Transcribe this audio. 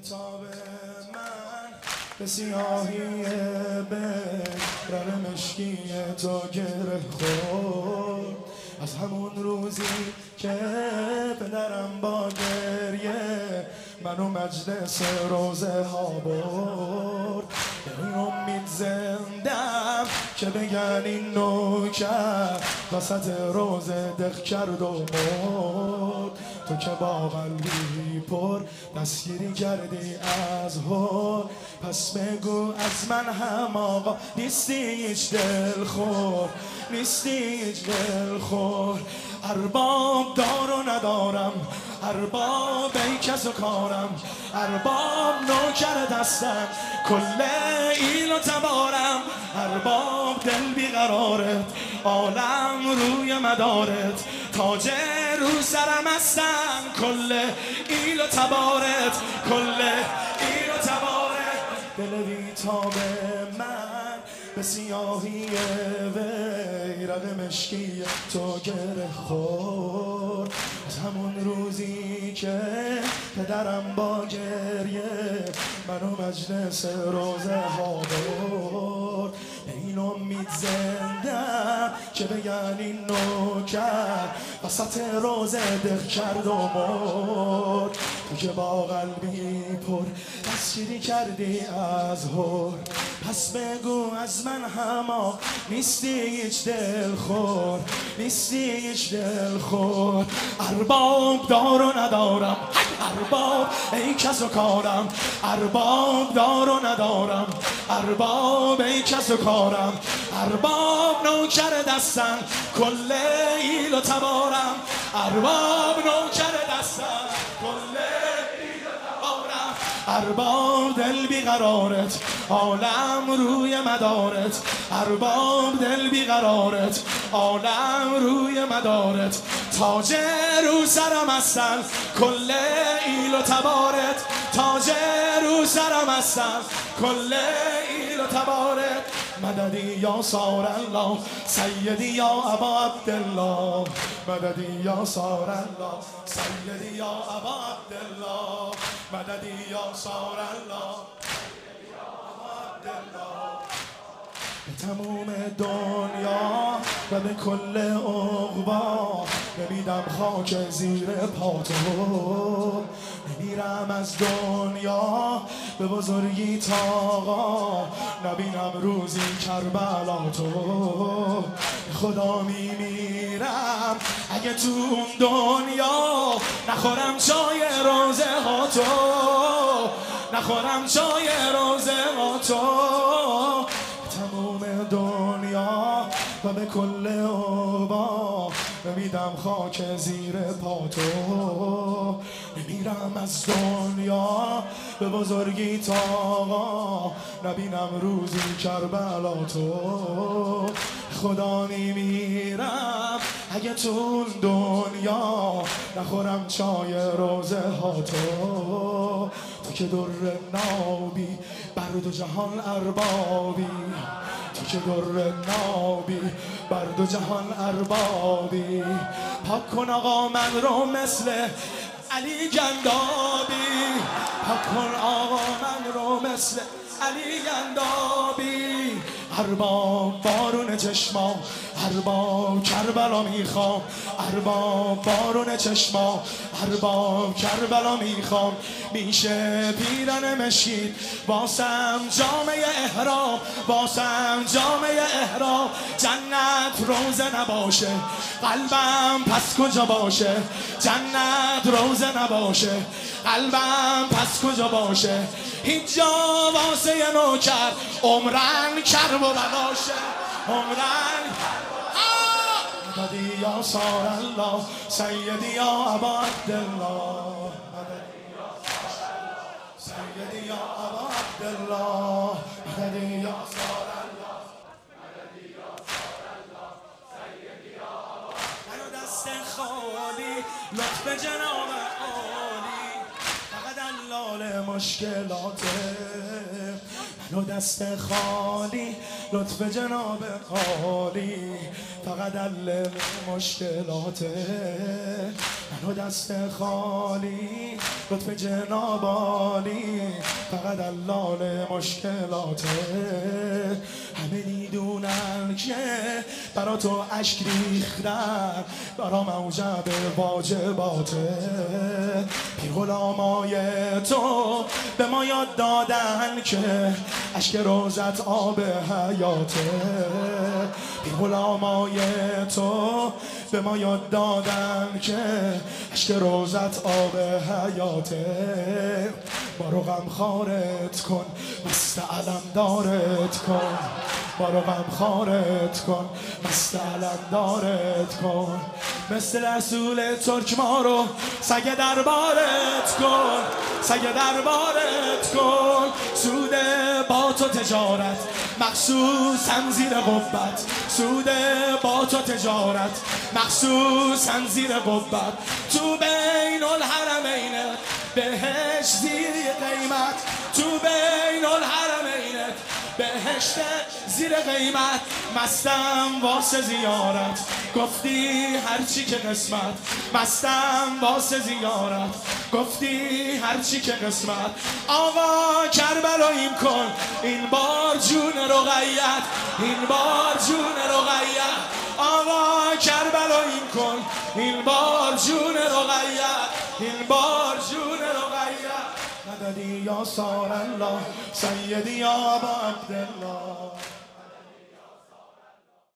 بیتاب من به سیاهی رنگ مشکی تو گره خورد. از همون روزی که پدرم با گریه منو مجلس روزه ها برد. به این امید زندم که بگن این نوکر وسط روزه دق کرد و مرد. تو که با قلبی پر دستگیری کردی از هر، پس بگو از من هم آقا نیستی هیچ دلخور، نیستی هیچ دلخور. ارباب دار و ندارم، ارباب ای کس و کارم، ارباب نوکر دستم کل ایل و تبارم. ارباب دل بیقرارت عالم روی مدارت، تاج رو سرم هستن کل ایل و تبارت، کل ایل و تبارت. دل بیتاب من به سیاهی وی رگ مشکی تو گره خورد. از همون روزی که پدرم با گریه منو مجلس روزه ها برد. به این امید زندم که بگن این نوکر وسط روزه دق کرد و مرد. تو که با قلبی پر دستگیری کردی از هر، پس بگو از من هما نیستی هیچ دلخور، نیستی هیچ دلخور. ارباب دار و ندارم، ارباب ای کس و کارم، ارباب دار و ندارم، ارباب ای کس و کارم. ارباب نوکر دستم کل ایل و تبارم، ارباب نوکر دستم کل ایل و تبارم. ارباب دل بیقرارت عالم روی مدارت، ارباب دل بیقرارت عالم روی مدارت، تاج رو سرم هستن کل ایل و تبارت، تاج رو سرم هستن کل ایل و تبارت. مددی یا سار الله سیدی یا ابا عبدالله، مددی یا سار الله سیدی یا ابا عبدالله، مددی یا سار الله سیدی یا ابا عبدالله. به تموم دنیا و به کل عقبا نمیدم خاک زیر پاتو، نمیرم از دنیا به بزرگی تاقا نبینم روزی کربلا تو. خدا میمیرم اگه تو اون دنیا نخورم چای روزه ها تو، نخورم چای روزه ها تو. تموم دنیا و به کل عقبا نمیدم خاک زیر پاتو، نمیرم از دنیا به بزرگی تاقا نبینم روزی کربلا تو. خدا میمیرم اگه تو دنیا نخورم چای روزه ها تو. تو که در نابی بر دو جهان اربابی، تو که در نابی بر دو جهان اربابی. پاک کن آقا من رو مثل علی گندابی، پاک کن آقا من رو مثل علی گندابی. ارباب بارون چشما، ارباب کربلا میخوام، ارباب بارون چشما، ارباب کربلا میخوام. میشه پیرن مشکید واسم جامعه احرام، واسم جامعه احرام. جنت روزه نباشه قلبم پس کجا باشه، جنت روزه نباشه قلبم پس کجا باشه. هیچ جا واسه نوکر عمرن کر و بلاشه، عمرن مددی یا سار الله سیدی یا ابا عبدالله، سیدی یا ابا عبدالله، مددی یا سار الله، مددی یا سار الله سیدی یا ابا. منو دست خالی لطف جناب عالی، فقط دلال مشکلاته. منو دست خالی لطف جناب عالی، فقط دل مشکلاته. منو دست خالی لطف جنابالی فقط دلال مشکلاته. همه میدونن که برا تو اشک ریختن برا موجب واجباته. پیر غلامای تو به ما یاد دادن که اشک روزت آب حیاته. پیر غلامای تو به ما یاد دادن که اشک روزت آب حیاته. بارو غم خارت کن مست علم دارت کن. بارو غم خارت کن مست علم دارت کن. مثل رسول ترک ما رو سگ دربارت کن. سگ دربارت کن. سود با تو تجارت مخصوصا زیر قبت. سود با تو تجارت مخصوصا زیر قبت. تو بین الحرمین بهش زیر قیمت. تو بین الحرمین بهشت زیر قیمت. مستم واسه زیارت گفتی هرچی که قسمت. مستم واسه زیارت گفتی هرچی که قسمت. آقا کربلاییم کن این بار جون رقیت. این بار جون رقیت. آقا کربلاییم کن این بار جون رقیت. این بار جون رقیت. مددی یا سار الله سیدی یا ابا عبدالله.